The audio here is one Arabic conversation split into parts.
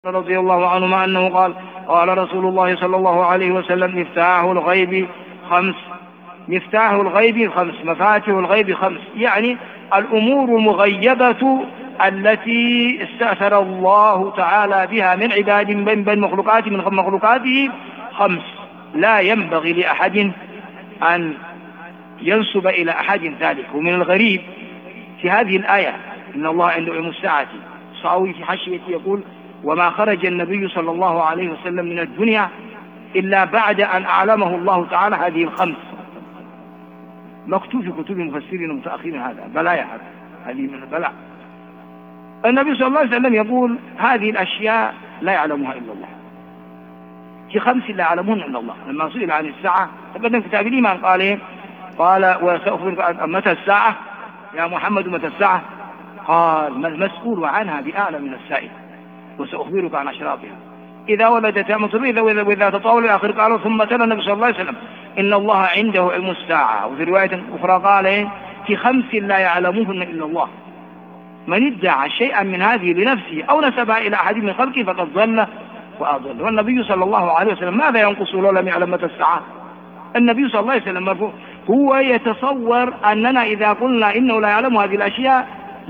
رضي الله عنهما أنه قال: قال رسول الله صلى الله عليه وسلم: مفتاح الغيب خمس. مفتاح الغيب خمس، مفاتيح الغيب خمس، يعني الأمور المغيبة التي استأثر الله تعالى بها من عباد من مخلوقاته خمس، لا ينبغي لأحد أن ينسب إلى أحد ذلك. ومن الغريب في هذه الآية إن الله عنده علم الساعة، صاوي في حاشيته يقول: وما خرج النبي صلى الله عليه وسلم من الدنيا إلا بعد أن أعلمه الله تعالى هذه الخمس. مكتوب في كتب المفسرين المتأخرين هذا بلايا، هذه من البلاء. النبي صلى الله عليه وسلم يقول: هذه الأشياء لا يعلمها إلا الله، في خمس لا يعلمون إلا الله. لما سئل عن الساعة تقدم كتاب الإيمان قال إيه؟ قال: وسأخبرك متى الساعة يا محمد، متى الساعة؟ قال: المسؤول عنها بأعلم من السائل، وسأخبرك عن أشراطها إذا ولدت أمة وإذا تطاول الآخر. قالوا: ثم تلا النبي صلى الله عليه وسلم: إن الله عنده علم الساعة. وفي رواية أخرى قال إيه؟ في خمس لا يعلمهن إلا الله. من ادعى شيئا من هذه لنفسه أو نسبها إلى أحد من خلقه فقد ضل وأضل. والنبي صلى الله عليه وسلم ماذا ينقص لو لم يعلم متى الساعة؟ النبي صلى الله عليه وسلم مرفوع، هو يتصور أننا إذا قلنا إنه لا يعلم هذه الأشياء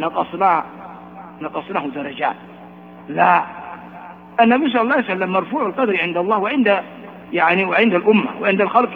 نقصناه درجات. لا، النبي صلى الله عليه وسلم مرفوع القدر عند الله وعند الأمة وعند الخلق،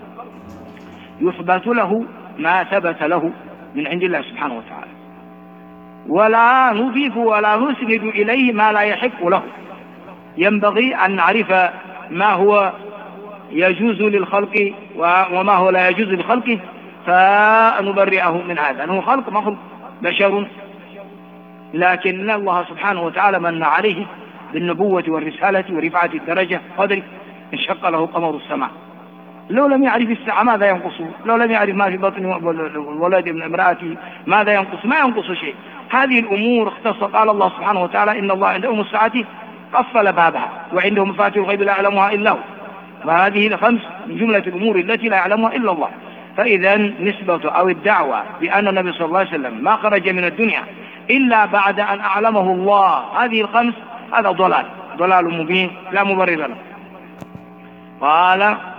يثبت له ما ثبت له من عند الله سبحانه وتعالى، ولا نضيف ولا نسند إليه ما لا يحق له. ينبغي أن نعرف ما هو يجوز للخلق وما هو لا يجوز للخلق، فنبرئه من هذا. أنه خلق بشر، لكن الله سبحانه وتعالى من عليه بالنبوة والرسالة ورفعة الدرجة قدر انشق له قمر السماء. لو لم يعرف الساعة ماذا ينقصه؟ لو لم يعرف ما في بطن الولد من امرأته ماذا ينقص؟ ما ينقص شيء. هذه الأمور اختص قال الله سبحانه وتعالى: إن الله عنده علم الساعة قفل بابها وعنده مفاتيح الغيب لا يعلمها إلا هو. وهذه الخمس من جملة الأمور التي لا يعلمها إلا الله. فإذا نسبة أو الدعوة بأن النبي صلى الله عليه وسلم ما خرج من الدنيا إلا بعد أن أعلمه الله هذه الخمس، هذا ضلال مبين لا مبرر له. قال: